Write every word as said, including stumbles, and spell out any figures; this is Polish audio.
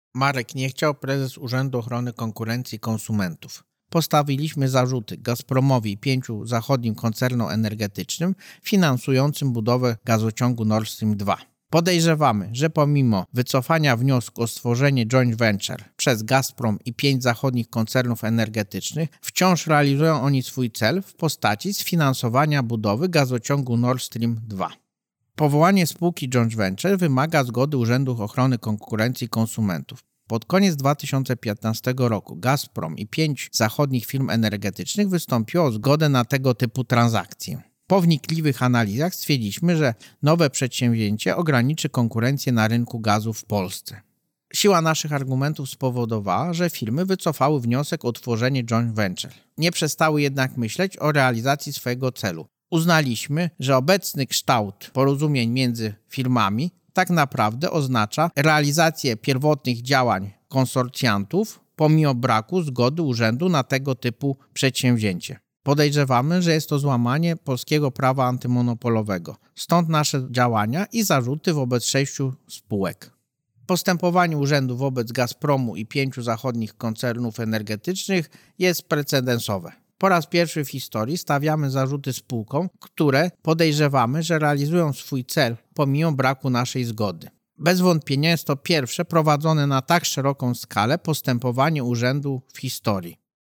Marek Niechciał, prezes Urzędu Ochrony Konkurencji i Konsumentów. Postawiliśmy zarzuty Gazpromowi i pięciu zachodnim koncernom energetycznym finansującym budowę gazociągu Nord Stream dwa. Podejrzewamy, że pomimo wycofania wniosku o stworzenie joint venture przez Gazprom i pięć zachodnich koncernów energetycznych, wciąż realizują oni swój cel w postaci sfinansowania budowy gazociągu Nord Stream dwa. Powołanie spółki joint venture wymaga zgody Urzędu Ochrony Konkurencji i Konsumentów. Pod koniec dwa tysiące piętnastego roku Gazprom i pięć zachodnich firm energetycznych wystąpiło o zgodę na tego typu transakcje. Po wnikliwych analizach stwierdziliśmy, że nowe przedsięwzięcie ograniczy konkurencję na rynku gazu w Polsce. Siła naszych argumentów spowodowała, że firmy wycofały wniosek o utworzenie joint venture. Nie przestały jednak myśleć o realizacji swojego celu. Uznaliśmy, że obecny kształt porozumień między firmami tak naprawdę oznacza realizację pierwotnych działań konsorcjantów pomimo braku zgody urzędu na tego typu przedsięwzięcie. Podejrzewamy, że jest to złamanie polskiego prawa antymonopolowego. Stąd nasze działania i zarzuty wobec sześciu spółek. Postępowanie urzędu wobec Gazpromu i pięciu zachodnich koncernów energetycznych jest precedensowe. Po raz pierwszy w historii stawiamy zarzuty spółkom, które podejrzewamy, że realizują swój cel pomimo braku naszej zgody. Bez wątpienia jest to pierwsze prowadzone na tak szeroką skalę postępowanie urzędu w historii.